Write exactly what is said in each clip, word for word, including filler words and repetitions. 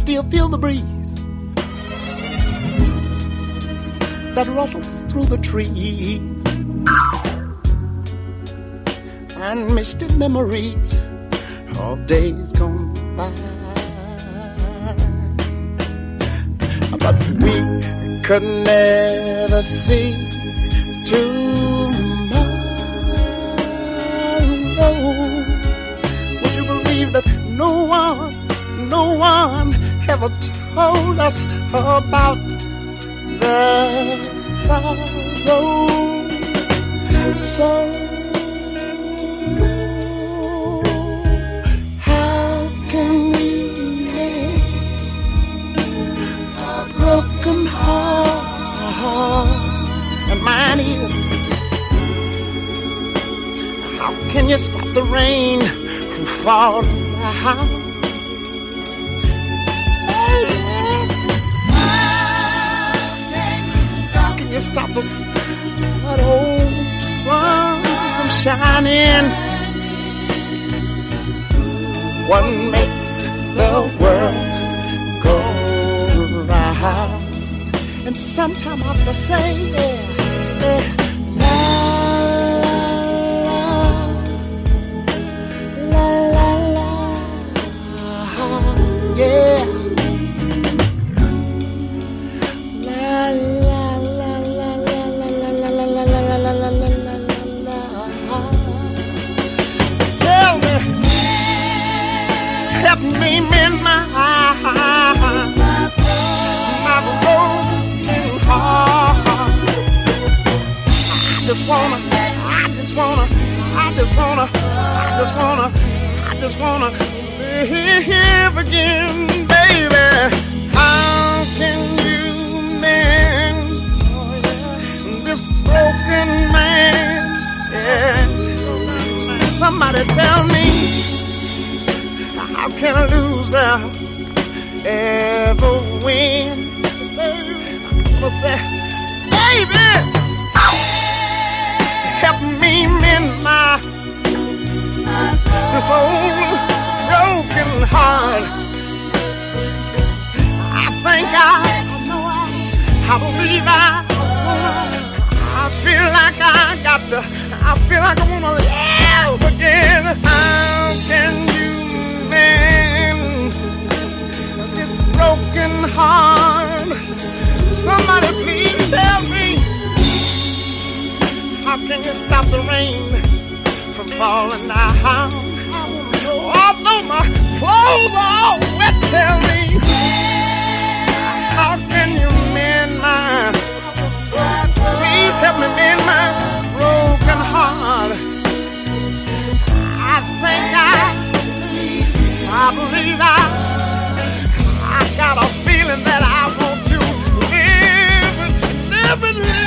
still feel the breeze that rustles through the trees, and misty memories of days gone by. But we could never see tomorrow. Would you believe that no one, no one ever told us about the sorrow? So how can we make a broken heart? And mine is, how can you stop the rain from falling down? Stop us, that old sun from shining. What makes the world go round? And sometime I have to say, yeah, say, la la la la la, yeah. Help me mend my my broken heart. I just wanna, I just wanna, I just wanna, I just wanna, I just wanna live again, baby. How can you mend this broken man? Yeah. Somebody tell me, how can a loser ever win? I'm gonna say, baby, help me mend my this old broken heart. I think I, I believe I, I feel like I got to, I feel like I wanna live again. How can you mend this broken heart? Somebody please tell me, how can you stop the rain from falling down? Although my clothes are all wet, tell me, how can you mend my, please help me mend my broken heart? I think I I believe I, I got a feeling that I want to live, live and live.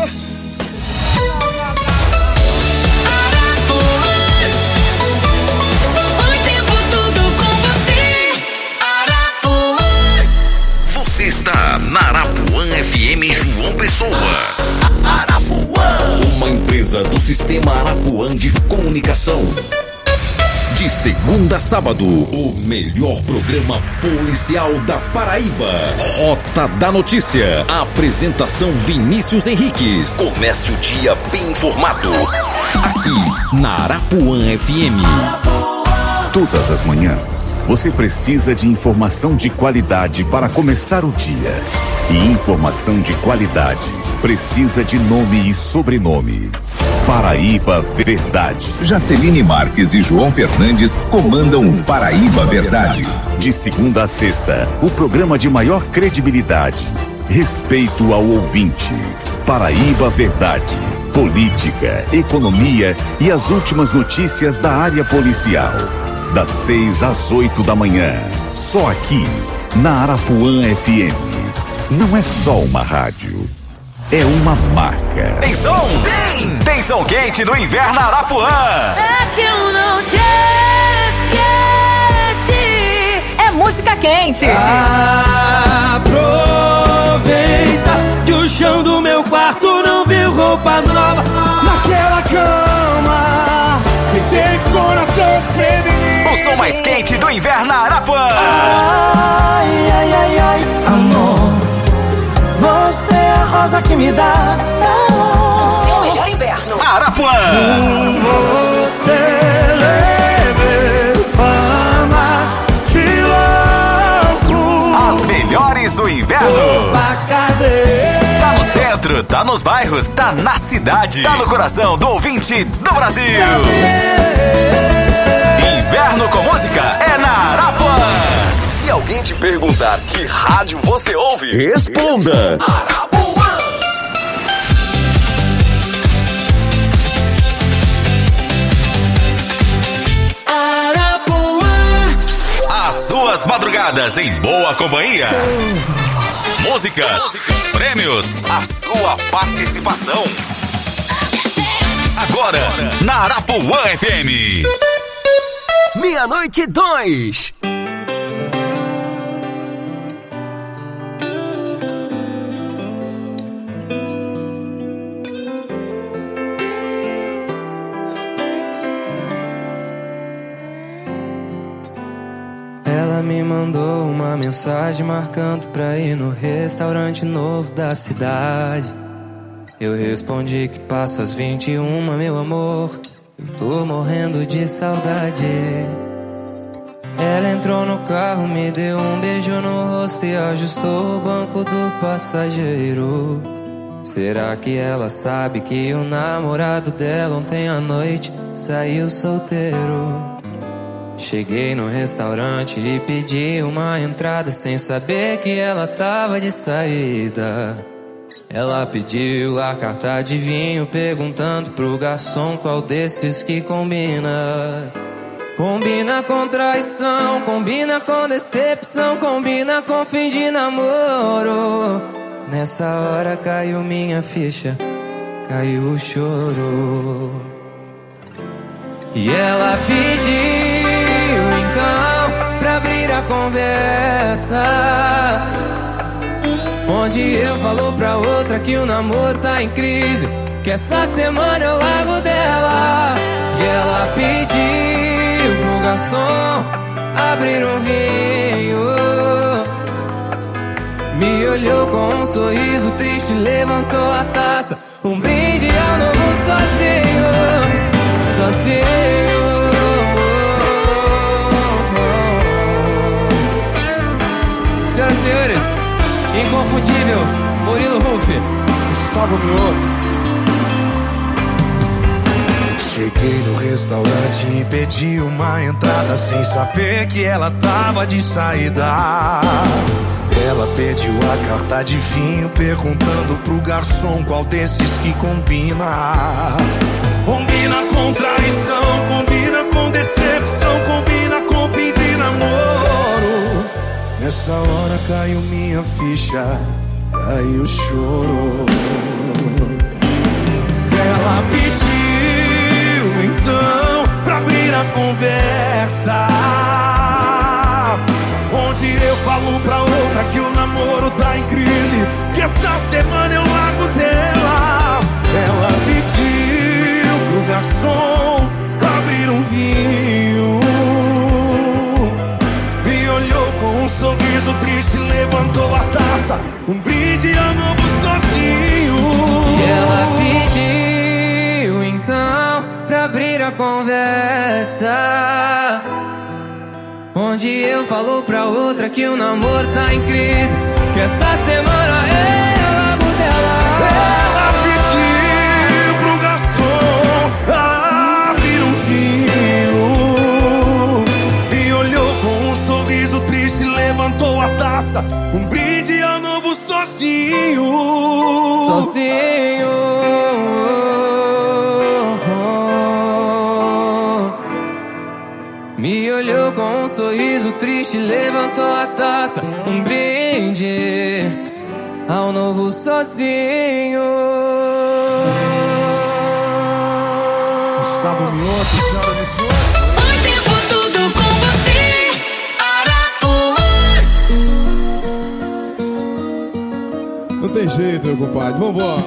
O tempo todo com você, Arapuã. Você está na Arapuã F M João Pessoa. Arapuã, uma empresa do Sistema Arapuã de Comunicação. De segunda a sábado, o melhor programa policial da Paraíba. Rota da Notícia. Apresentação Vinícius Henriques. Comece o dia bem informado. Aqui na Arapuã F M. Todas as manhãs, você precisa de informação de qualidade para começar o dia. E informação de qualidade precisa de nome e sobrenome. Paraíba Verdade. Jaceline Marques e João Fernandes comandam o Paraíba Verdade. De segunda a sexta, o programa de maior credibilidade. Respeito ao ouvinte. Paraíba Verdade. Política, economia e as últimas notícias da área policial. Das seis às oito da manhã. Só aqui, na Arapuã F M. Não é só uma rádio. É uma marca. Tem som? Tem! Tem som quente no inverno Arapuã. É que eu não te esqueci. É música quente. Aproveita que o chão do meu quarto não viu roupa nova. Naquela cama que tem coração sem. O som mais quente do inverno Arapuã. Ai, ai, ai, ai, amor, você é a rosa que me dá O seu melhor inverno. Arapuã. Você leve fama de louco. As melhores do inverno. Tá no centro, tá nos bairros, tá na cidade, tá no coração do ouvinte do Brasil. Inverno com música é na Arapuã. Se alguém te perguntar que rádio você ouve, responda Arapuã. Arapuã. As suas madrugadas em boa companhia. Músicas, prêmios, a sua participação. Agora, na Arapuã F M. Meia-noite dois. Ela me mandou uma mensagem marcando pra ir no restaurante novo da cidade. Eu respondi que passo às vinte e uma, meu amor, eu tô morrendo de saudade. Ela entrou no carro, me deu um beijo no rosto e ajustou o banco do passageiro. Será que ela sabe que o namorado dela ontem à noite saiu solteiro? Cheguei no restaurante e pedi uma entrada sem saber que ela tava de saída. Ela pediu a carta de vinho perguntando pro garçom qual desses que combina. Combina com traição, combina com decepção, combina com fim de namoro. Nessa hora caiu minha ficha, caiu o choro. E ela pediu então pra abrir a conversa, onde eu falo pra outra que o namoro tá em crise, que essa semana eu largo dela. E ela pediu pro garçom abrir um vinho, me olhou com um sorriso triste, levantou a taça, um brinde ao novo sozinho, sozinho. Senhoras e senhores, inconfundível Murilo Huff, Gustavo Mioto. Cheguei no restaurante e pedi uma entrada sem saber que ela tava de saída. Ela pediu a carta de vinho perguntando pro garçom qual desses que combina. Combina com traição, combina com decepção, combina com fim de namoro. Nessa hora caiu minha ficha, caiu o choro. Ela pediu então pra abrir a conversa, onde eu falo pra outra que o namoro tá em crise, que essa semana eu largo dela. Ela pediu pro garçom abrir um vinho, me olhou com um sorriso triste, levantou a taça, um brinde ao novo sozinho. E ela pediu então pra abrir a conversa, onde eu falo pra outra que o namoro tá em crise, que essa semana eu largo dela. Ela pediu pro garçom abrir um vinho, me olhou com um sorriso triste, levantou a taça, um brinde ao novo sozinho. Sozinho. Me olhou com um sorriso triste, levantou a taça, um brinde ao novo sozinho. Gustavo Mioto, senhoras e senhores. O tempo todo com você, Arapuã. Não tem jeito, meu compadre, vambora.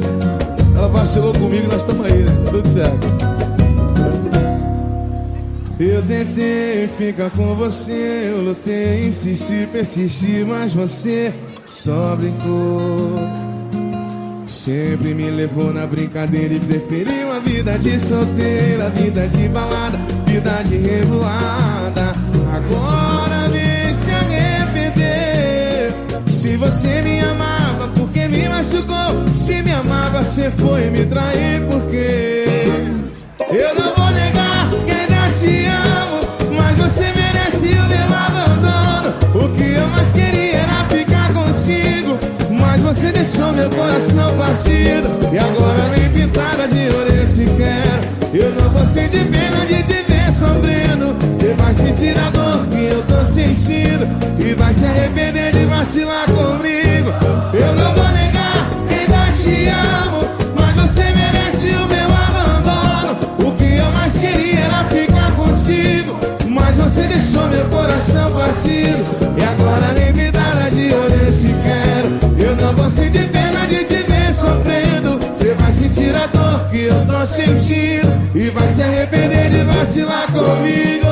Ela vacilou comigo e nós estamos aí, né? Tudo certo. Eu tentei ficar com você, eu lutei, insisti, persisti, mas você só brincou. Sempre me levou na brincadeira e preferiu a vida de solteira, vida de balada, vida de revoada. Agora vem se arrepender. Se você me amava, porque me machucou? Se me amava, você foi me trair, porque eu não vou negar que ainda te amo, mas você merece o meu abandono. O que eu mais queria era ficar contigo, mas você deixou meu coração partido. E agora nem pintada de ouro eu te quero. Eu não vou sentir pena de te ver sofrendo. Você vai sentir a dor que eu tô sentindo e vai se arrepender de vacilar comigo. Eu não vou negar que ainda te amo, mas você merece o meu abandono. O que eu mais queria era ficar contigo, mas você deixou meu coração partido. E agora nem pintada de ouro eu te quero. Eu não vou sentir pena de te ver sofrendo. Você vai sentir a dor que eu tô sentindo e vai se arrepender de vacilar comigo.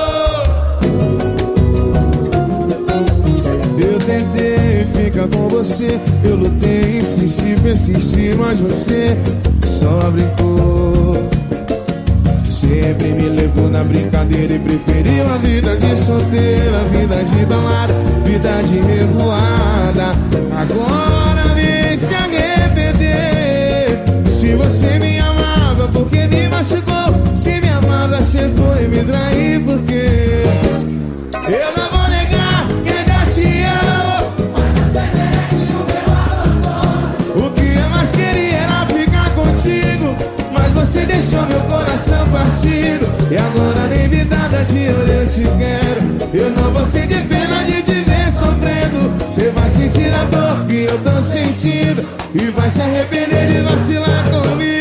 Eu tentei ficar com você, eu lutei, insisti, persisti, mas você só brincou. Sempre me levou na brincadeira e preferiu a vida de solteira, vida de balada, vida de revoada. Agora vem se arrepender. Se você me amava, porque me machucou? Se me amava, você foi me trair, porque eu não vou negar que ainda te amo, mas você merece o meu abandono. O que eu mais queria era ficar contigo, mas você deixou meu coração partido. E agora nem me dada de ouro eu te quero. Eu não vou sentir pena de te ver sofrendo. Você vai sentir a dor que eu tô sentindo e vai se arrepender de vacilar comigo.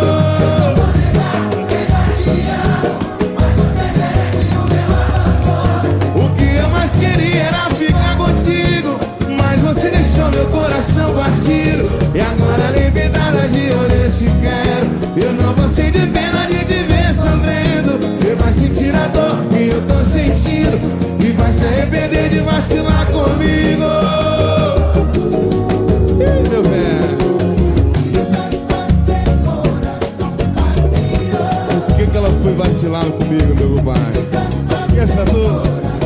O que eu mais queria era ficar contigo, mas você deixou meu coração partido. E agora nem me dada de ouro eu te quero. Eu não vou sentir pena de te ver sofrendo. Você vai sentir a dor que eu tô sentindo e vai se arrepender de vacilar comigo. Ih, meu velho, por que que ela foi vacilar comigo, meu pai? Esqueça a dor.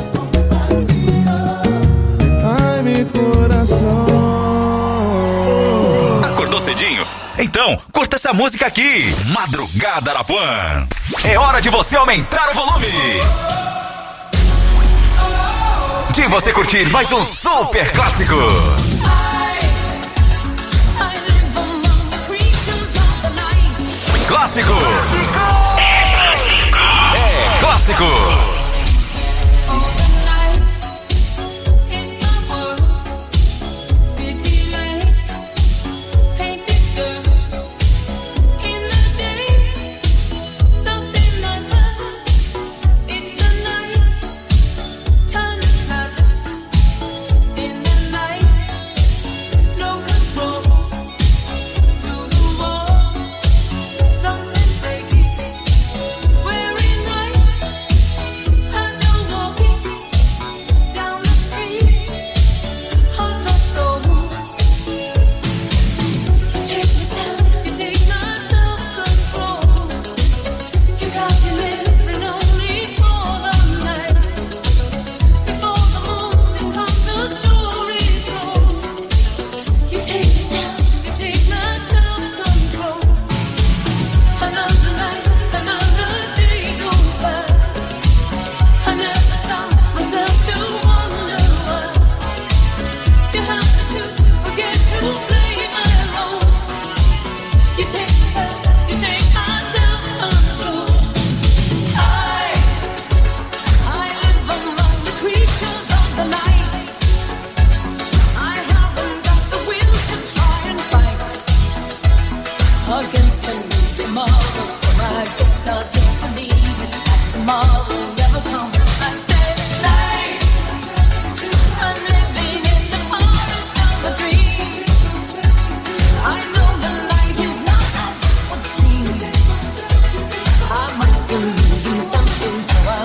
Ai, meu coração. Acordou cedinho? Então, curta essa música aqui. Madrugada Arapuã. É hora de você aumentar o volume. De você curtir mais um super clássico. Clássico. É clássico. É clássico. Something so I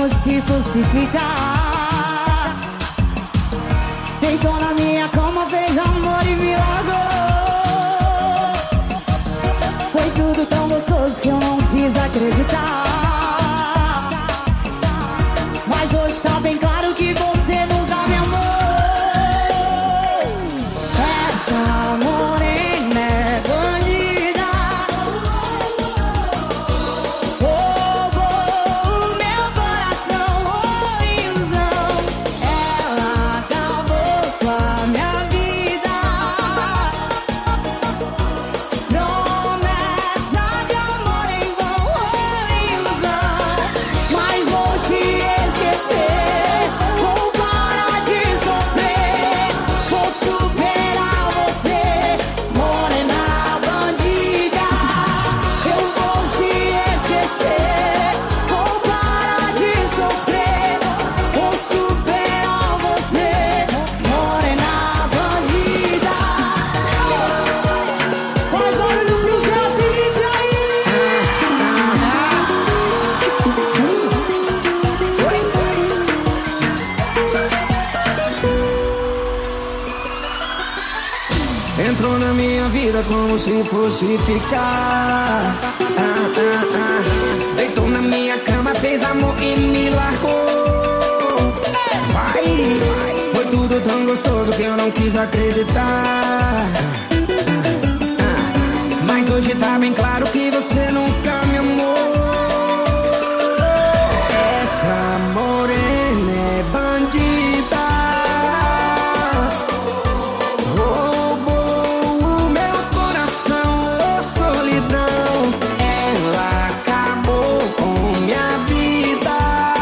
como se fosse ficar. Deitou na minha cama, fez amor e me largou. Foi tudo tão gostoso que eu não quis acreditar. Mas hoje tá bem claro que você nunca me amou. Essa morena é bandida, roubou o meu coração, oh, ilusão. Ela acabou com a minha vida. Promessa de amor em vão, oh, ilusão. Mas vou te esquecer, vou parar de sofrer, vou superar você, morena bandida. Eu vou te esquecer, vou parar de sofrer, vou superar você, morena bandida. Faz barulho pro Zé Felipe aí. Entrou na minha vida como se fosse ficar. Ah, ah, ah. Deitou na minha cama, fez amor e me largou. Vai, foi tudo tão gostoso que eu não quis acreditar. Ah, ah. Mas hoje tá bem claro que você nunca me amou. Essa morena é bandida, roubou o meu coração, oh, solidão. Ela acabou com minha vida.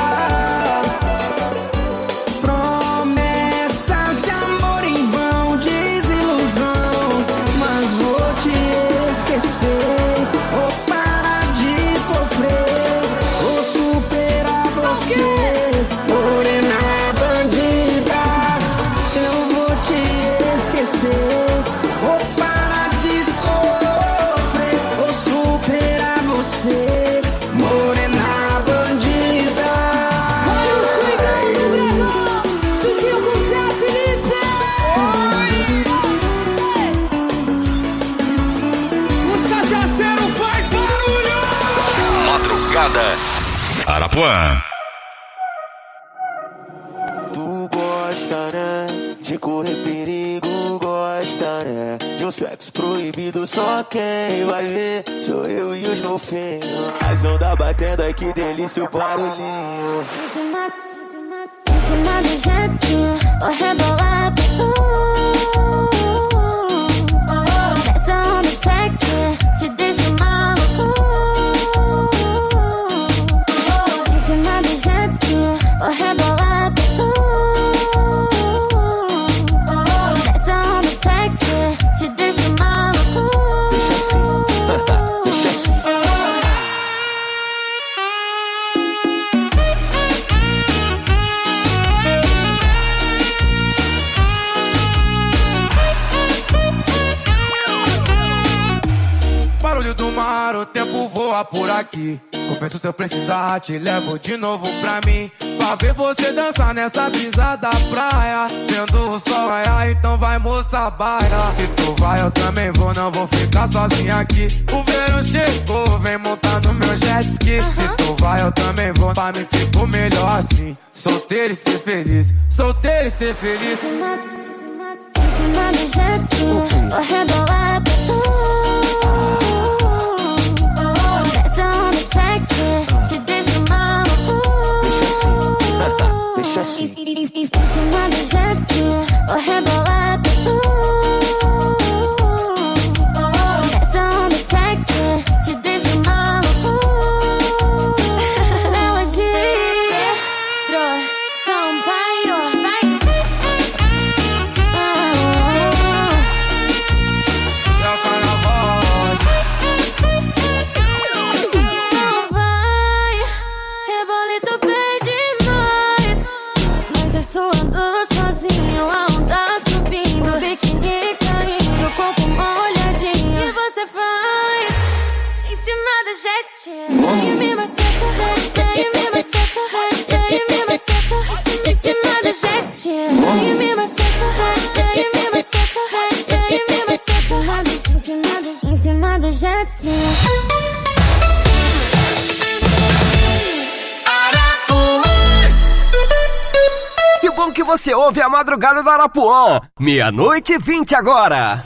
Promessas de amor em vão, desilusão. Mas vou te esquecer, vou parar de sofrer, vou superar você, morena bandida. Eu vou te esquecer, vou parar de sofrer, vou superar você, morena bandida. Olha os cuidando, Gregor, juntinho com o Zé Felipe. Os cachaceiros faz barulho! Madrugada. Arapuã. Tu gosta, né? De correr perigo, gosta, né? De um sexo proibido, só quem vai ver sou eu e os golfinhos. As ondas batendo, ai que delícia o barulhinho. Em cima, em cima, em cima do jet ski, vou rebolar pra tu. Nessa onda sexy, te deixo maluco. Em cima do jet ski, vou rebolar pra tu. Nessa onda sexy, te deixo maluco. Deixa assim, deixa assim. Barulho do mar, o tempo voa por aqui. Confesso se eu precisar, te levo de novo pra mim. Pra ver você dançar nessa brisa da praia. Vendo o sol raiar, então vai moça baila. Se tu vai eu também vou, não vou ficar sozinha aqui. O verão chegou, vem montar no meu jet ski. Se tu vai eu também vou, pra mim fico melhor assim. Solteiro e ser feliz, solteiro e ser feliz. Em cima, em cima do jet ski, vou rebolar pra tu. Nessa onda sexy, te deixo maluco. Deixa assim, deixa assim. Em cima do jet ski, vou rebolar pra tu. Nessa onda sexy, te deixo maluco. Melodia, Sampaio, vai. você ouve a Madrugada da Arapuã. Meia-noite e vinte agora.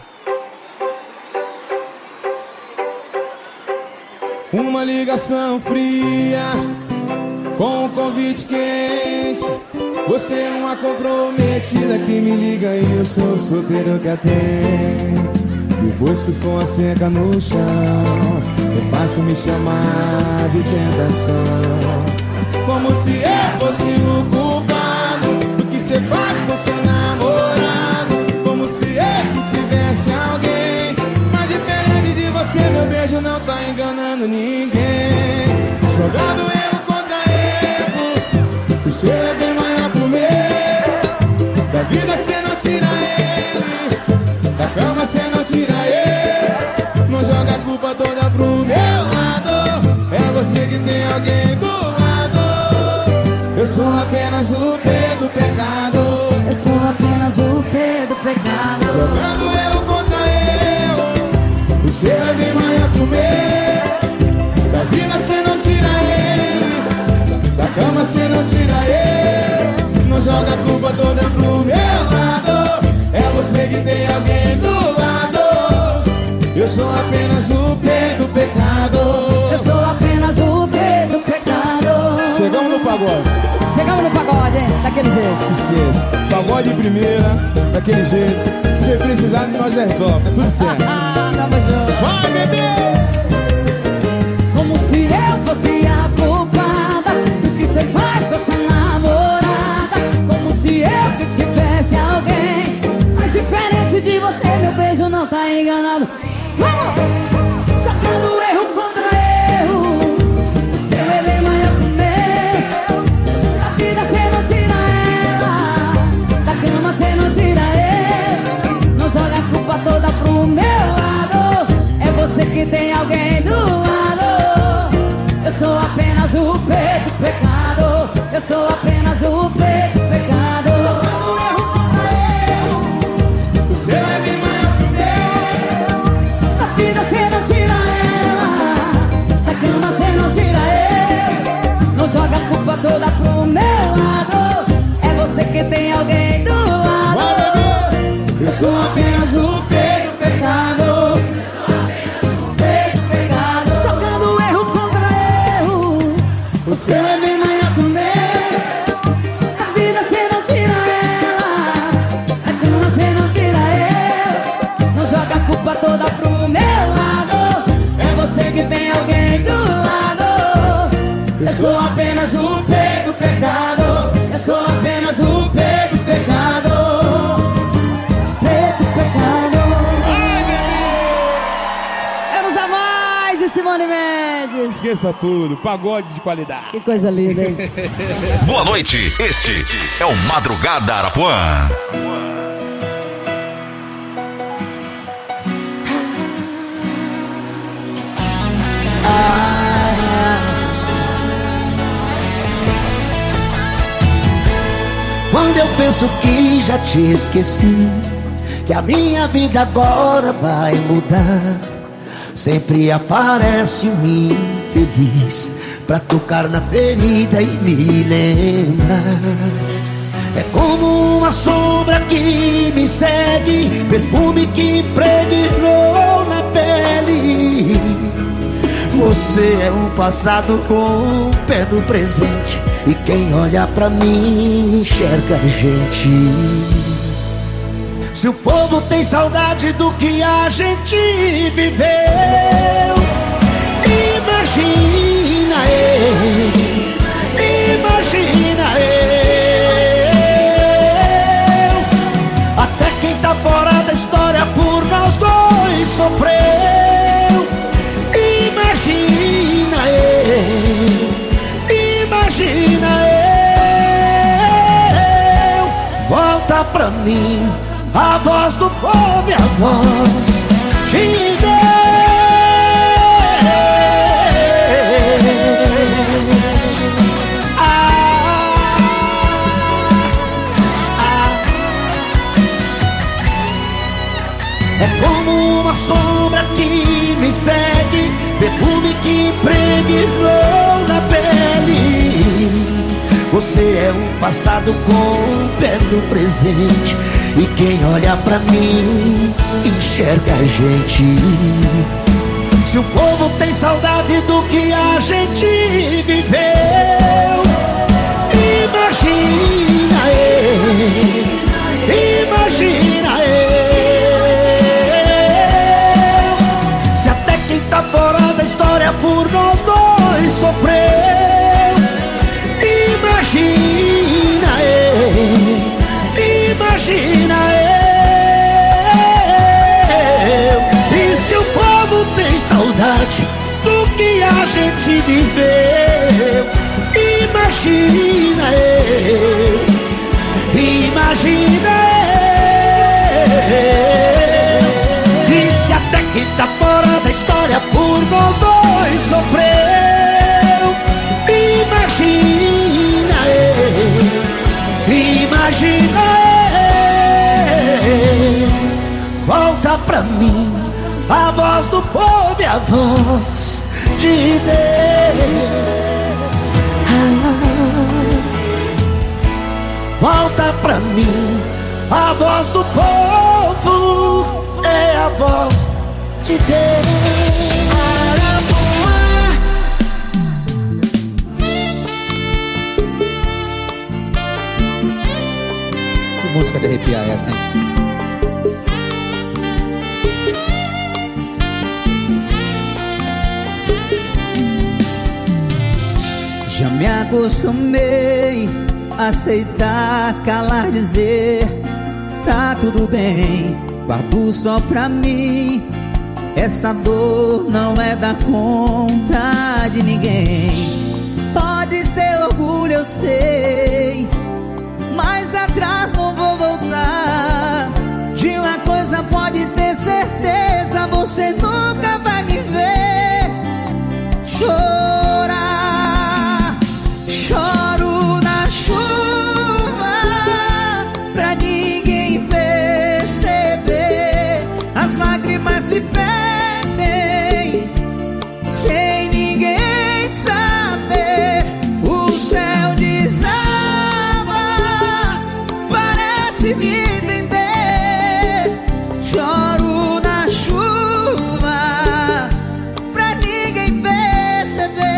Uma ligação fria com um convite quente. Você é uma comprometida que me liga e eu sou solteiro que atende. Depois que o som asseca no chão, é fácil me chamar de tentação. Como se eu fosse o culpado do que cê faz com seu namorado. Como se eu que tivesse alguém. Mas diferente de você, meu beijo não tá enganando ninguém. Jogando erro contra erro, o seu é bem maior que o meu. Da vida cê não tira ele, da cama cê não tira ele. Não joga a culpa toda pro meu lado. É você que tem alguém do lado. Eu sou apenas o P do pecado. Eu sou apenas o P do pecado. Jogando erro contra erro, o seu é bem maior que o meu. Da vida cê não tira ele, da cama cê não tira ele. Não joga a culpa toda pro meu lado. É você que tem alguém do lado. Eu sou apenas o P do pecado. Eu sou apenas o P do pecado. Chegamos no pagode. Chegamos no pagode, hein? Daquele jeito. Esqueça. Pagode de primeira, daquele jeito. Se você precisar, nós resolve. É tudo certo. Tamo junto. Vai, bebê! Como se eu fosse a culpada do que você faz com essa namorada. Como se eu que tivesse alguém. Mas diferente de você, meu beijo não tá enganado. Vamos! Sacando erro contra erro, o seu é bem maior que o meu. Da vida cê não tira ela, da cama cê não tira ele. Não joga a culpa toda pro meu lado. É você que tem alguém do lado. Eu sou apenas o P do pecado. Eu sou apenas o P do pecado. Sacando erro contra erro, o seu é bem maior que o meu. da vida cê não tira ela, da cama cê não tira ele. Não joga a culpa toda pro meu lado. É você que tem alguém do lado. Eu sou apenas o P do pecado. P do pecado. Jogando erro contra erro, O seu é bem maior que o meu. da vida cê não tira ela, da cama cê não tira ele. Não joga a culpa toda pro meu lado. É você que tem alguém do lado. Eu sou apenas o P do pecado. Eu sou apenas o P do pecado. P do pecado. Ai, bebê! Vamos a mais e Simone Mendes. Esqueça tudo, pagode de qualidade. Que coisa linda, hein? Boa noite, este é o Madrugada Arapuã. Quando eu penso que já te esqueci, que a minha vida agora vai mudar, sempre aparece um infeliz pra tocar na ferida e me lembrar. É como uma sombra que me segue, perfume que impregnou na pele. Você é um passado com o pé no presente, e quem olha pra mim enxerga a gente. Se o povo tem saudade do que a gente viveu, imagina eu, imagina eu. Até quem tá fora da história por nós dois sofreu. Imagina eu, imagina eu. Volta pra mim a voz do povo e a voz de Deus. Ah, ah. É como uma sombra que me segue, perfume que impregnou na pele. Você é o passado com o pé no presente, e quem olha pra mim enxerga a gente. Se o povo tem saudade do que a gente viveu, imagina eu, imagina eu. Se até quem tá fora da história por nós dois sofreu, imagina eu, imagina eu. E se o povo tem saudade do que a gente viveu, imagina eu, imagina eu. E se até quem tá fora da história por nós dois sofreu, imagina eu, imagina eu. Volta pra mim a voz do povo e a voz de Deus. Volta pra mim a voz do povo, é a voz de Deus. Que música de arrepiar é essa, hein? Já me acostumei a aceitar, calar, dizer tá tudo bem, guardo só pra mim. Essa dor não é da conta de ninguém. Pode ser orgulho, eu sei, mas atrás não vou voltar. De uma coisa pode ter certeza, você nunca vai me ver chorar. Choro na chuva pra ninguém perceber. As lágrimas se perdem sem ninguém saber. O céu desaba, parece me entender. Choro na chuva pra ninguém perceber.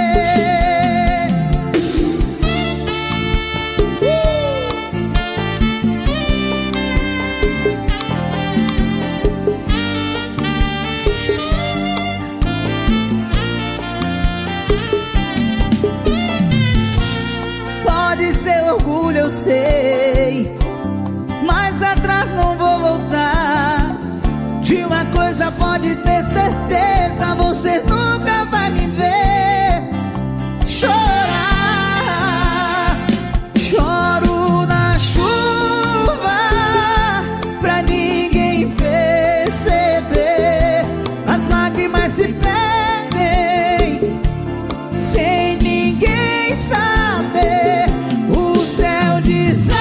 Pode ser orgulho, eu sei, mas atrás não vou voltar. De uma coisa pode ter certeza, você nunca vai me ver chorar. Choro na chuva pra ninguém perceber. As lágrimas se perdem sem ninguém saber. O céu desaba,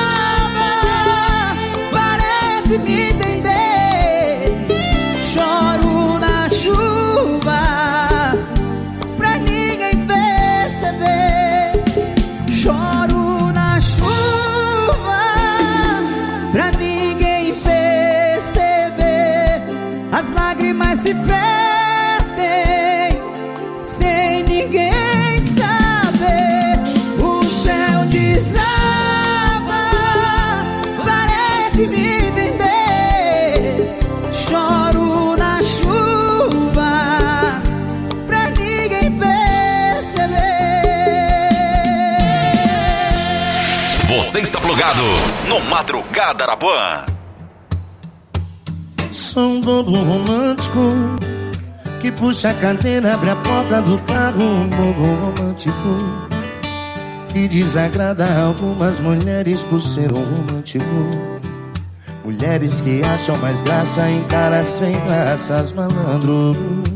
parece me entender. Choro na chuva pra ninguém perceber. Choro na chuva pra ninguém perceber. As lágrimas se perdem sem ninguém saber. O céu desaba, parece me entender. Choro na chuva pra ninguém perceber. Você está plugado no Madrugada Arapuã. Sou um bobo romântico que puxa a cadeira, abre a porta do carro. Um bobo romântico que desagrada algumas mulheres por ser um romântico. Mulheres que acham mais graça em caras sem graças, malandros.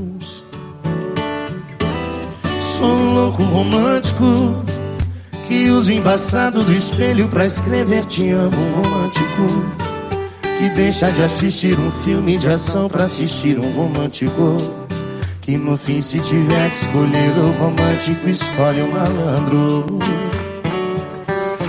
Sou um louco romântico que usa o embaçado do espelho pra escrever te amo. Um romântico que deixa de assistir um filme de ação pra assistir um romântico. Que no fim, se tiver que escolher o romântico, escolhe o malandro.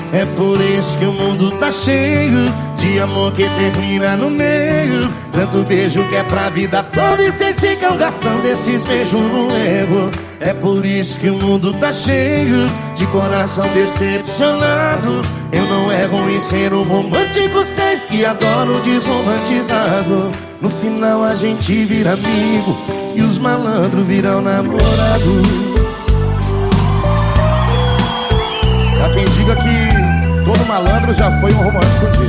É por isso que o mundo tá cheio de amor que termina no meio. Tanto beijo que é pra vida toda e cês ficam gastando esses beijos no ego. É por isso que o mundo tá cheio de coração decepcionado. Eu não erro em ser um romântico, cês que adoram desromantizado. No final a gente vira amigo e os malandros viram namorado. Há quem diga que todo malandro já foi um romântico um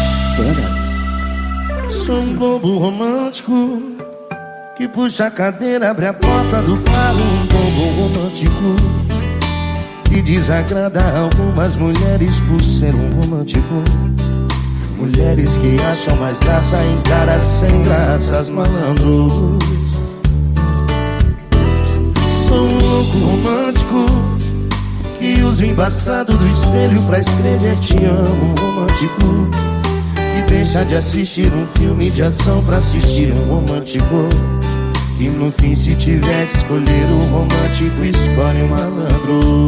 dia. Sou um bobo romântico que puxa a cadeira, abre a porta do carro. Um bobo romântico que desagrada algumas mulheres por ser um romântico. Mulheres que acham mais graça em caras sem graças, malandros. Sou um louco romântico que usa o embaçado do espelho pra escrever te amo, romântico que deixa de assistir um filme de ação pra assistir um romântico que no fim, se tiver que escolher o romântico, escolhe o malandro.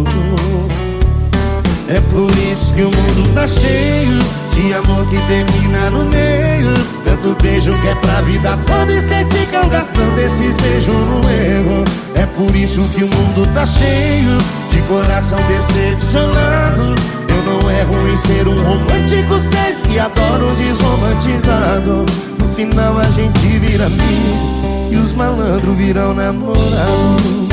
É por isso que o mundo tá cheio de amor que termina no meio. Tanto beijo que é pra vida toda e cês ficam gastando esses beijos no erro. É por isso que o mundo tá cheio de coração decepcionado. Eu não erro em ser um romântico, cês que adoram desromantizado. No final a gente vira amigo e os malandros viram namorado.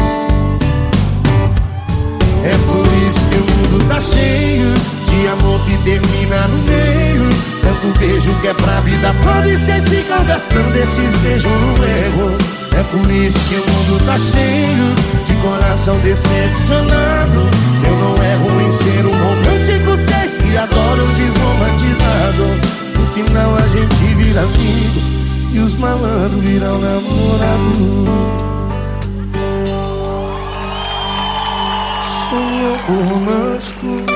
É por isso que o mundo tá cheio de amor que termina no meio. Tanto beijo que é pra vida toda e cês ficam gastando esses beijos no erro. É por isso que o mundo tá cheio de coração decepcionado. Eu não erro em ser um romântico, cês que adoram desromantizado. No final a gente vira amigo e os malandros viram namorado. Sou um louco romântico.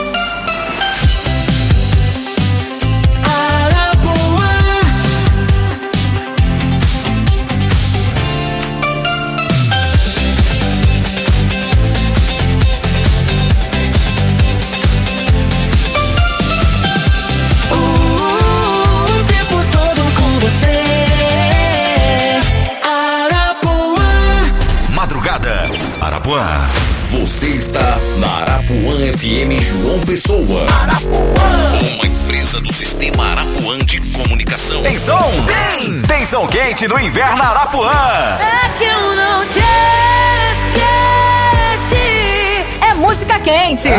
Arapuã. Você está na Arapuã F M João Pessoa. Arapuã, uma empresa do Sistema Arapuã de Comunicação. Tem som? Tem! Tem som quente no inverno Arapuã. É que eu não te esqueci. É música quente.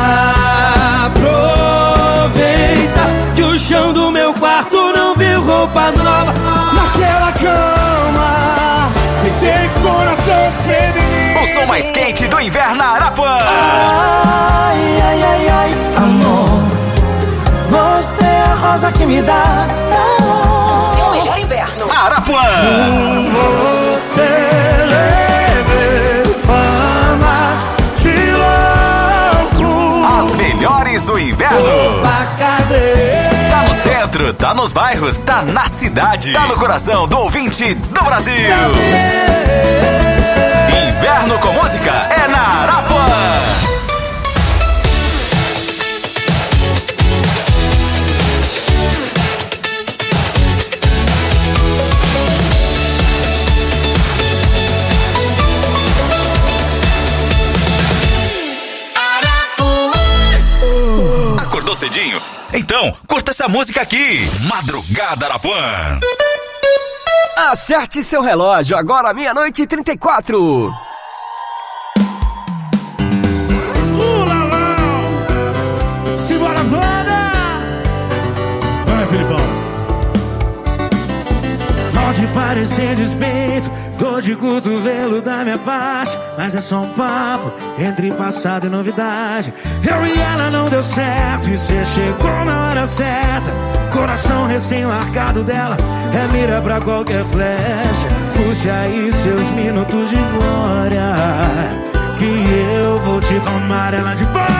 Aproveita que o chão do meu quarto não viu roupa nova. Naquela cama que tem coração feminino. O som mais quente do inverno Arapuã. Ai, ai, ai, ai, amor, você é a rosa que me dá amor. Seu melhor inverno. Arapuã. Com você levei fama de louco. As melhores do inverno. Tá no centro, tá nos bairros, tá na cidade, tá no coração do ouvinte do Brasil. Inverno com música é na Arapuã. Acordou cedinho? Então, curta essa música aqui. Madrugada Arapuã. Acerte seu relógio, agora meia-noite e trinta e quatro. Simbora, banda! Vai, Filipão. Pode parecer despeito, dor de cotovelo da minha parte, mas é só um papo entre passado e novidade. Eu e ela não deu certo e cê chegou na hora certa. Coração recém-largado dela é mira pra qualquer flecha. Puxe aí seus minutos de glória, que eu vou te tomar ela de volta.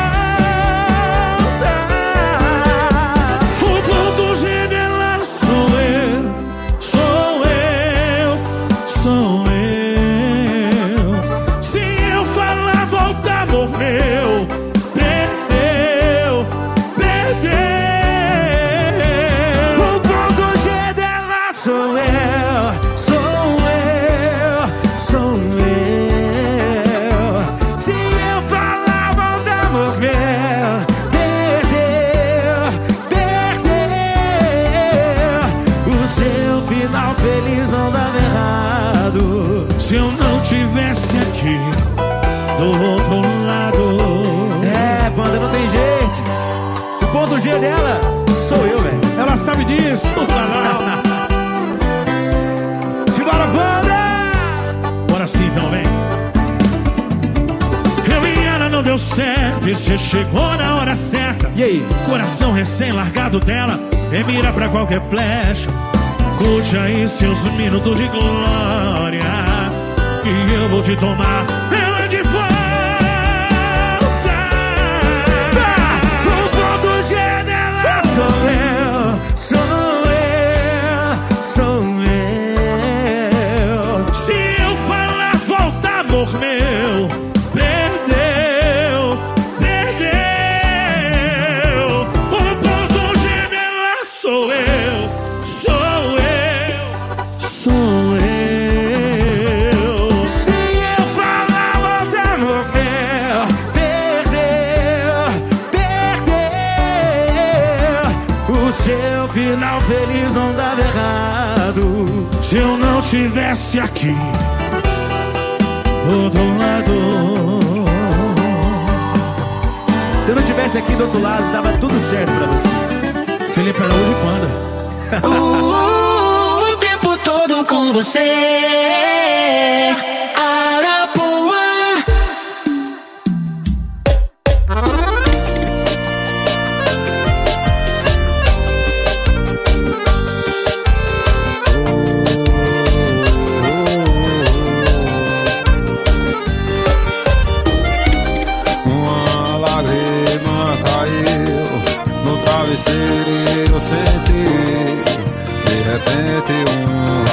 O ponto G dela sou eu, sou eu, sou eu. Se eu falar volta, amor meu, perdeu, perdeu. final feliz não dava errado se eu não tivesse aqui do outro lado. É, Panda, não tem jeito. O ponto G dela sou eu, velho. Ela sabe disso. Simbora, Panda! Bora sim, então, vem. Eu e ela não deu certo e você chegou na hora certa. E aí? Coração recém-largado dela e mira pra qualquer flecha. Curte aí seus minutos de glória e eu vou te tomar ela de volta. O ponto G dela sou eu, sou eu, sou eu. Se eu falar volta, amor meu, perdeu, perdeu. O ponto G dela sou eu, sou eu, sou eu. Se eu falar volta, amor meu, perdeu, perdeu. O seu final feliz não dava errado se eu não tivesse aqui do outro lado. Se eu não tivesse aqui do outro lado, dava tudo certo pra você. Felipe Araújo e Panda. Uh, o tempo todo com você, Arapuã. Uma lágrima caiu no travesseiro e eu senti de repente um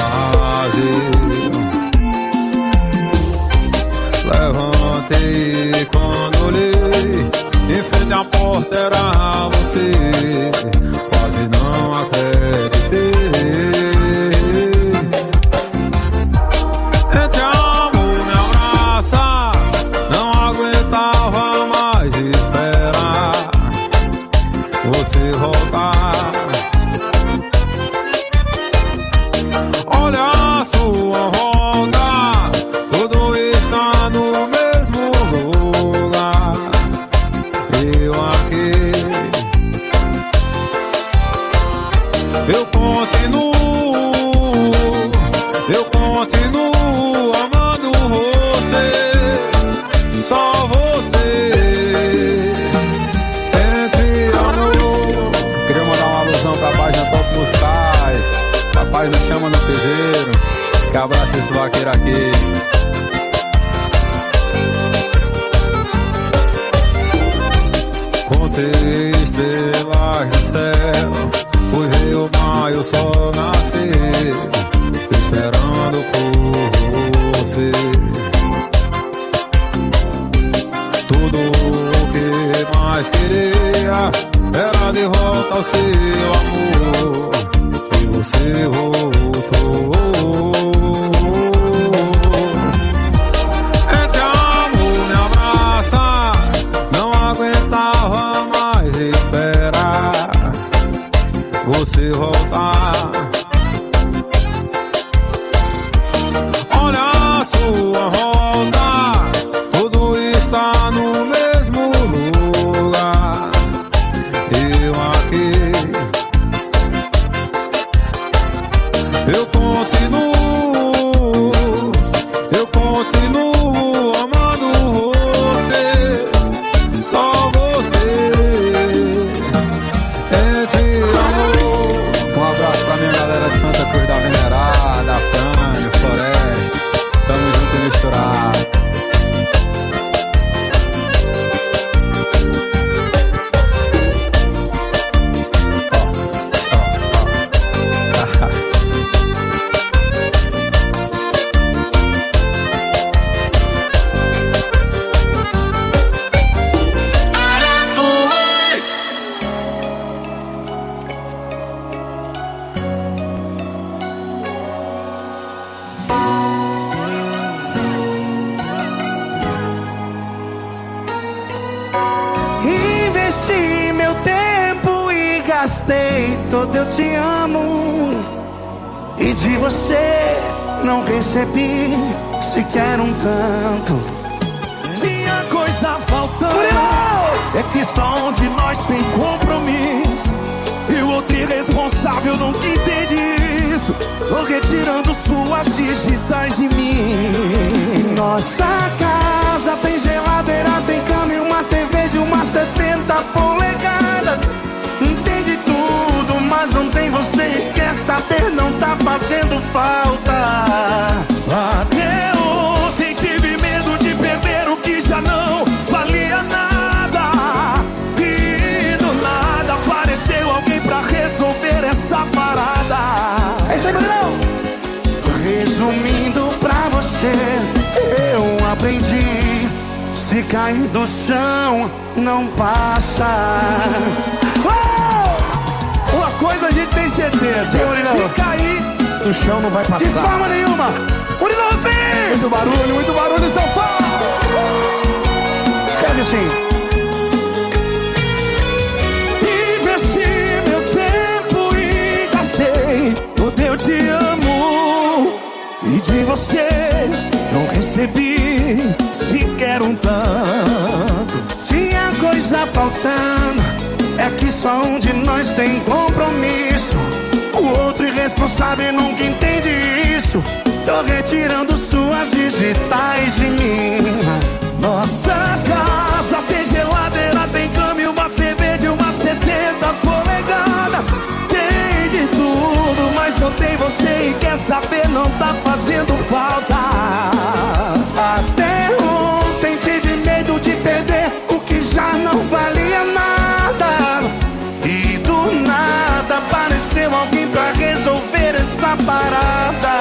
vazio. Levantei e quando olhei em frente à porta era você. Quase não acreditei. Entre amor me abraça, não aguentava mais esperar você voltar. Olha a sua roda, tudo está no mesmo lugar. Eu aqui, eu continuo, eu continuo amando você, só você. Entre amor. Queria mandar uma alusão pra página Top Musicais. Papai nos chama no piseiro. Que abraça esse vaqueiro aqui. Contei estrelas no céu, fui ver o mar e o sol nascer, esperando por você. Tudo o que mais queria era de volta ao seu amor, e você voltou. Entre amor me abraça, não aguentava mais esperar você voltar. Olha a sua roda, tudo está no mesmo lugar. Eu aqui, eu continuo, eu continuo amando você, só você. Entre amor. Um abraço pra minha galera de Santa Cruz da Venerada, Frânio, Floresta. Tamo junto e misturado. Investi meu tempo e gastei todo eu te amo. E de você não recebi sequer um tanto. Tinha coisa faltando. É que só um de nós tem compromisso e o outro irresponsável nunca entende isso. Tô retirando suas digitais de mim. Nossa casa tem geladeira, tem cama e uma T V de umas setenta polegadas. Entende tudo, mas não tem você e quer saber, não tá fazendo falta. Até ontem tive medo de perder o que já não valia nada. E do nada apareceu alguém pra resolver essa parada. É isso aí, Magrão! Resumindo pra você, eu aprendi: se cair do chão, não passa. Oh! Uma coisa a gente tem certeza: se cair do chão, não vai passar. De forma nenhuma! Murilo, vem! Muito barulho, muito barulho, São Paulo! Quero assim. Investi meu tempo e gastei o teu te amo. E de você não recebi sequer um tanto. Tinha coisa faltando, é que só um de nós tem compromisso. O outro irresponsável nunca entende isso. Tô retirando suas digitais de mim. Nossa casa tem geladeira, tem cama e uma T V de umas setenta polegadas. Tem de tudo, mas não tem você e quer saber, não tá fazendo falta. Até ontem tive medo de perder o que já não valia nada. E do nada apareceu alguém pra resolver essa parada.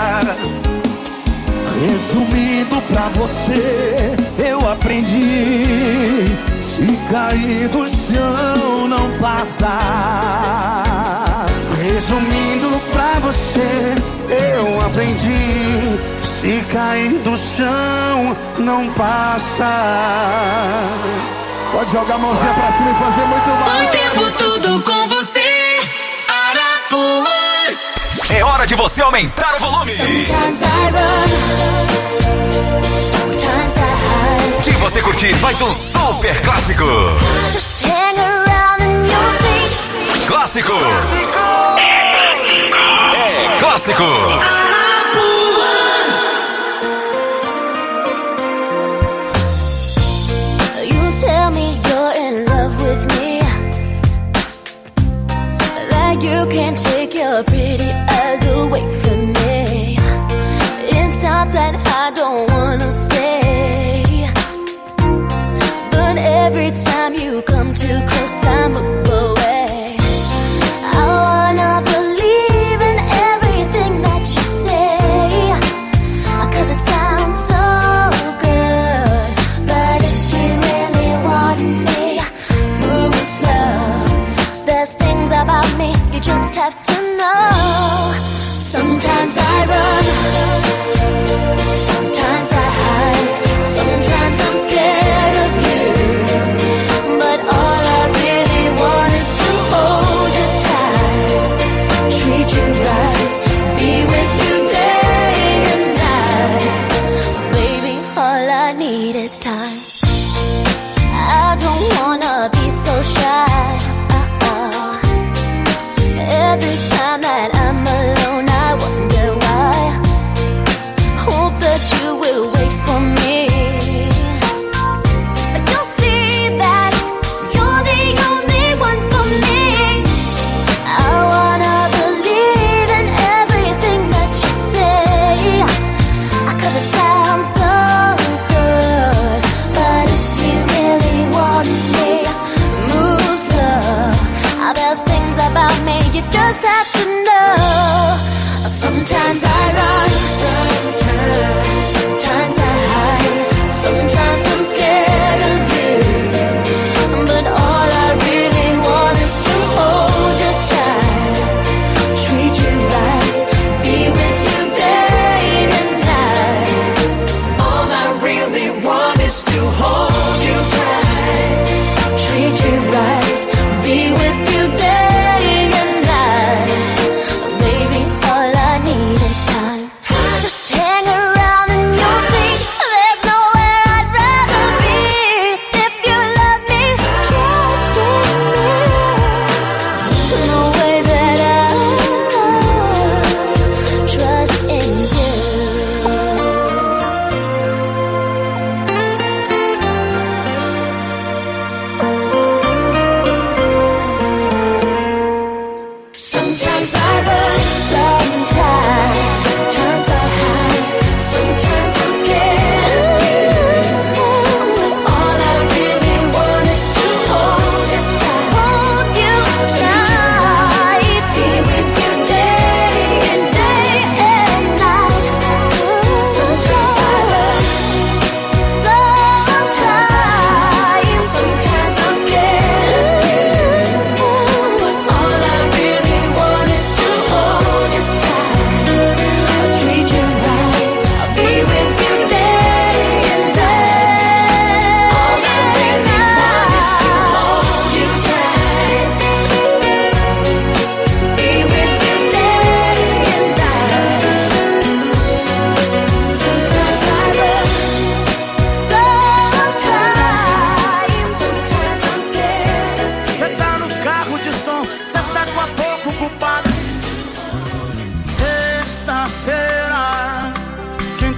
Resumindo pra você, eu aprendi: se cair do chão, não passa. Resumindo pra você, eu aprendi: se cair do chão, não passa. Pode jogar a mãozinha pra cima e fazer muito barulho. O tempo todo com você, Arapuã. É hora de você aumentar o volume. De você curtir mais um super clássico. Clássico. É clássico. É clássico. You tell me you're in love with me, like you can't take your pretty eyes away from me. It's not that I don't wanna stay, but every time you come too close, I move away. I wanna believe in everything that you say, 'cause it sounds so good. But if you really want me, move slow. There's things about me you just have to know. Sometimes I run, sometimes I hide, sometimes I'm scared of you, but all I really want is to hold you tight, treat you right, be with you day and night. Baby, all I need is time. I don't wanna be so shy. Uh-uh. Every time that I'm alone, I wonder why. Hope that you will wait for me. You'll see that you're the only one for me. I wanna believe in everything that you say, 'cause it sounds so good. But if you really want me, move slow. There's things about me you just have to know. Sometimes I run, sometimes, sometimes I hide, sometimes I'm scared of you, but all I really want is to hold you tight, treat you right, be with you day and night. All I really want is to hold you tight, treat you right, be with you day and night. Baby, all I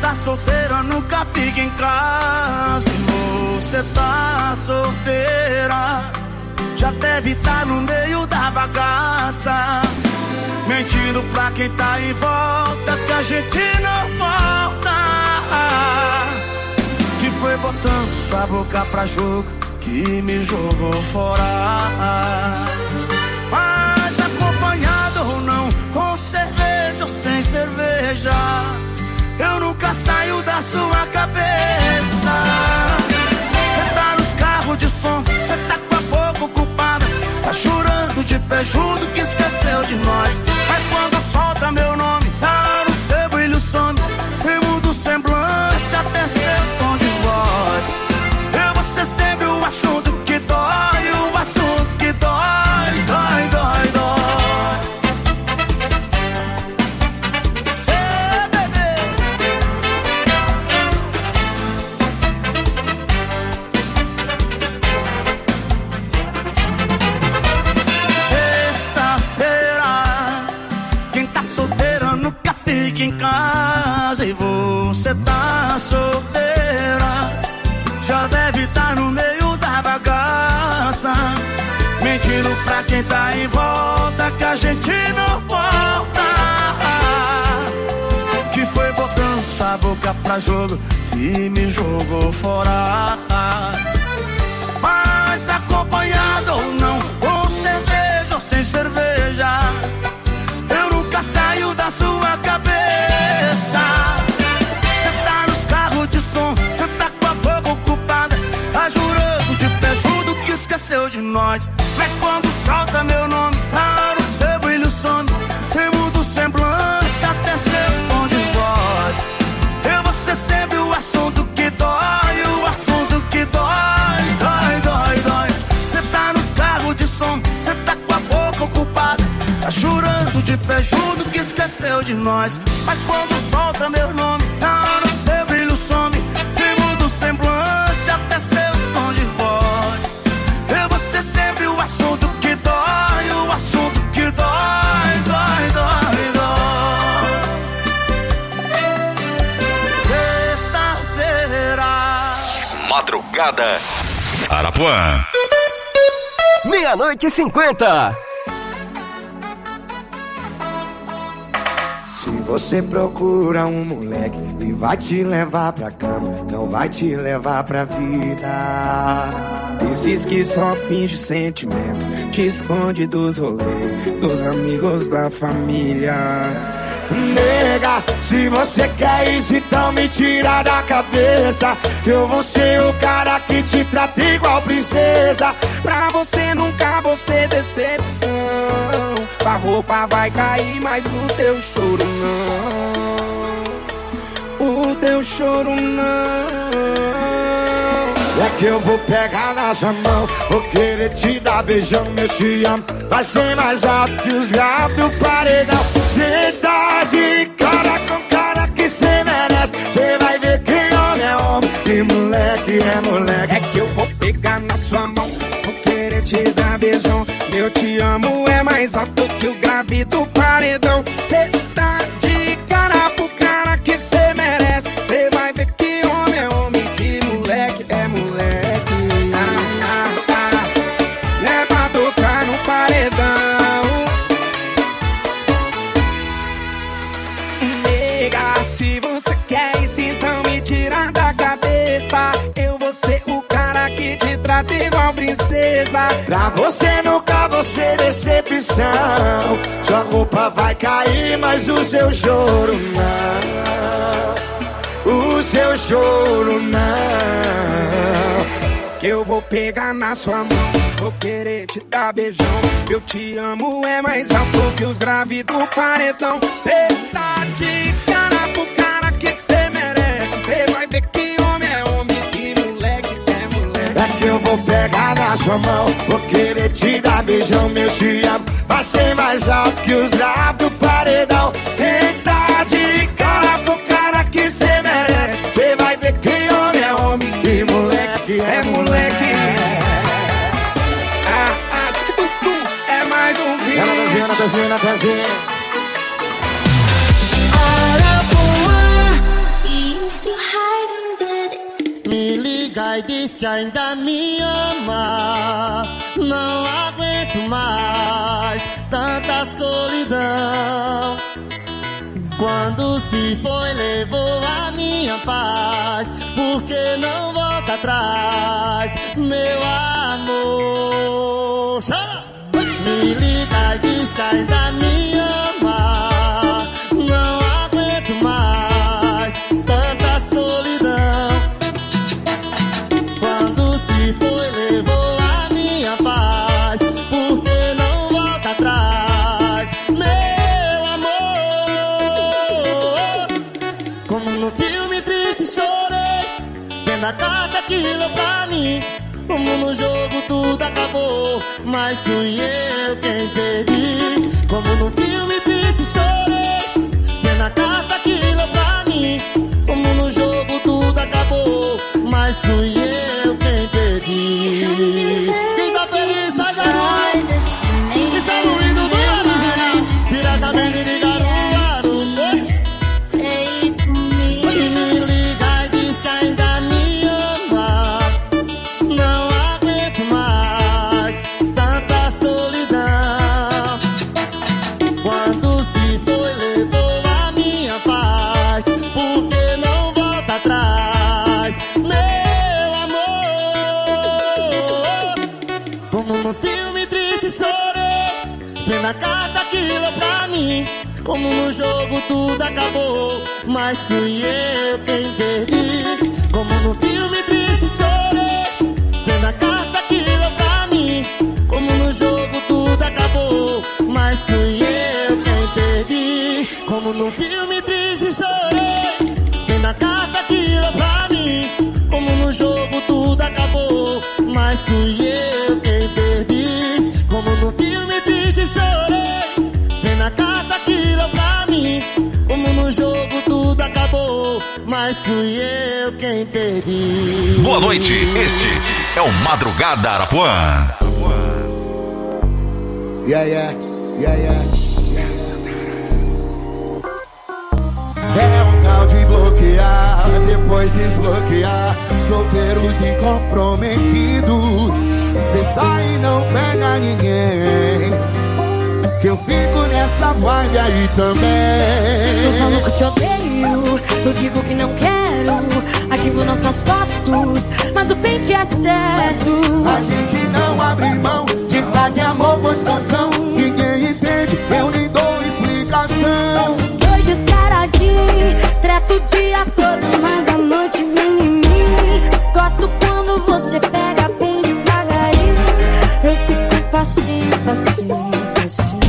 tá solteira nunca fica em casa. E você tá solteira, já deve estar no meio da bagaça, mentindo pra quem tá em volta que a gente não volta. Que foi botando sua boca pra jogo que me jogou fora. Mas acompanhado ou não, com cerveja ou sem cerveja, eu nunca saio da sua cabeça. Cê tá nos carros de som, cê tá com a boca ocupada, tá chorando de pé junto que esqueceu de nós. Mas quando solta meu nome, tá no seu brilho some, cê muda o semblante até seu tom de voz. Eu vou ser sempre o assunto que dói, o assunto que dói, dói, dói, dói. Fica em casa e você tá solteira, já deve estar no meio da bagaça, mentindo pra quem tá em volta que a gente não volta. Que foi botando sua boca pra jogo que me jogou fora. Mas acompanhado ou não, com cerveja ou sem cerveja, eu nunca saio da sua cabeça. Cê tá nos carros de som, cê tá com a boca ocupada, tá jurando de pé junto que esqueceu de nós. Mas quando solta meu nome, tá no seu brilho some, cê muda o semblante até seu tom de voz. Eu vou ser sempre o assunto que dói, o assunto que dói, dói, dói, dói. Cê tá nos carros de som, cê tá com a boca ocupada, tá jurando de pé junto que esqueceu de nós. Mas quando solta meu nome, tá no seu brilho some, se muda o semblante até seu tom de voz. Eu vou ser sempre o assunto que dói, o assunto que dói, dói, dói, dói. Sexta-feira, Madrugada Arapuã. Meia-noite e cinquenta. Se você procura um moleque e vai te levar pra cama, não vai te levar pra vida. Esses que só finge sentimento, te esconde dos rolês, dos amigos da família. Nega, se você quer isso, então me tira da cabeça, que eu vou ser o cara que te trata igual princesa. Pra você nunca vou ser decepção, a roupa vai cair, mas o teu choro não, o teu choro não. É que eu vou pegar na sua mão, vou querer te dar beijão, meu te amo vai ser mais alto que os gatos do paredão. Cê tá de cara com cara que cê merece, cê vai ver que homem é homem e moleque é moleque. É que eu vou pegar na sua mão, vou querer te dar beijão, meu te amo é mais alto que o grave do paredão. Cê tá de cara pro cara que cê merece, cê vai ver que homem é homem e moleque é moleque. Ah, ah, ah. É pra tocar no paredão. Nega, se você quer isso, então me tira da cabeça, eu vou ser o cara que te trata igual princesa. Pra você nunca vou ser decepção, sua roupa vai cair, mas o seu choro não, o seu choro não. Que eu vou pegar na sua mão, vou querer te dar beijão, eu te amo é mais alto que os graves do paredão. Cê tá de cara pro cara que cê merece, cê vai ver que homem é homem, que moleque é moleque. É que eu vou pegar na sua mão, vou querer te dar beijão, meu te amo vai ser mais alto que os graves do paredão. Cê tá de cara pro cara que cê merece, cê vai ver que homem é homem, que moleque é moleque. Ah, ah, diz que tu, tu é mais um vídeo. Ela tá vindo, tá vindo, tá vindo. Arapuã, e diz que ainda me ama. Não aguento mais tanta solidão. Quando se foi, levou a minha paz. Por que não volta atrás, meu amor? Chama! Me liga e diz que ainda me ama. Não aguento mais tanta solidão. Quando se foi, levou a minha paz. Por que não volta atrás, meu amor? Como no filme triste chorei, vendo a carta que leu pra mim. Como no jogo tudo acabou, mas fui eu quem perdi. Como no filme triste chorei, vendo a carta que leu pra mim. Como no jogo tudo acabou, mas fui eu quem perdi. Quem tá feliz faz a luz. Isso é no hino do original, diretamente de Caruaru. E me liga e diz que ainda me ama. Não aguento mais tanta solidão. Quando se foi, levou a minha paz. Por que não volta atrás, meu amor? Como no filme triste chorei, vendo a carta que leu pra mim. Como no jogo tudo acabou, mas fui eu quem perdi. Como no filme triste chorei, vendo a carta que leu pra mim. Como no jogo tudo acabou, mas fui eu quem perdi. Como no filme triste chorei, vendo a carta que leu pra mim. Como no jogo tudo acabou, mas fui eu quem perdi. Como no filme triste chorei, vendo a carta que leu pra mim. Como no jogo tudo acabou, mas fui eu quem perdi. Boa noite, este é o Madrugada Arapuã. Yeah, yeah, yeah, yeah. É um tal de bloquear, depois desbloquear. Solteiros e comprometidos. Cê sai e não pega ninguém, que eu fico nessa vibe aí também. Eu falo que te odeio, eu digo que não quero. Arquivo nossas fotos, mas o pente é certo. A gente não abre mão de fazer amor gostosão. Ninguém entende, eu nem dou explicação. Dois descaradinhos, trato o dia todo, mas a noite vem em mim. Gosto quando você pega bem devagarinho. Eu fico facinho, facinho, facinho.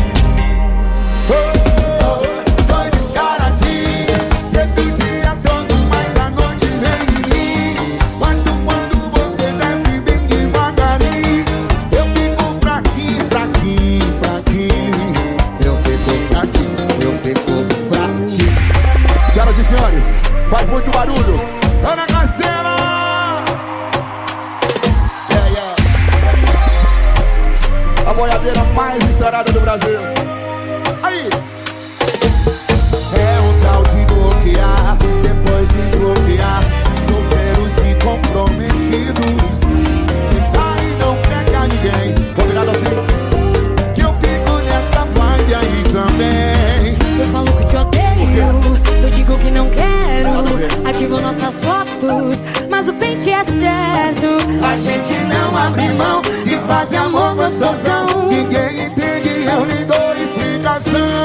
Dois descaradinhos, trato o dia todo, mas a noite vem em mim. Gosto quando você desce bem devagarinho. Eu fico fraquinho, fraquinho, fraquinho. Eu fico fraquinho, eu fico fraquinho. Senhoras e senhores, faz muito barulho. Ana Castela! Yeah, yeah. A boiadeira mais estourada do Brasil. Aí! É um tal de bloquear, depois desbloquear. Solteiros e comprometidos. Se sai e não pega ninguém. Combinado assim? Que eu fico nessa vibe aí também. Eu falo que te odeio, eu digo que não quero. Arquivo nossas fotos, mas o pente é certo. A gente não abre mão de fazer amor gostosão. Ninguém entende, eu nem dou explicação.